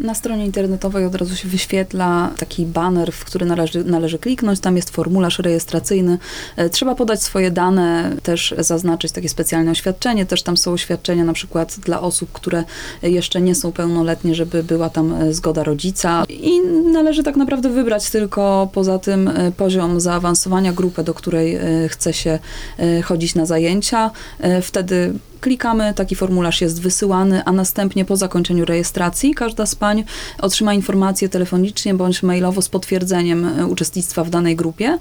Na stronie internetowej od razu się wyświetla taki baner, w który należy kliknąć. Tam jest formularz rejestracyjny. Trzeba podać swoje dane, też zaznaczyć takie specjalne oświadczenie. Też tam są oświadczenia na przykład dla osób, które jeszcze nie są pełnoletnie, żeby była tam zgoda rodzica. I należy tak naprawdę wybrać tylko poza tym poziom zaawansowania, grupę, do której chce się chodzić na zajęcia. Wtedy klikamy, taki formularz jest wysyłany, a następnie po zakończeniu rejestracji każda z pań otrzyma informację telefonicznie bądź mailowo z potwierdzeniem uczestnictwa w danej grupie.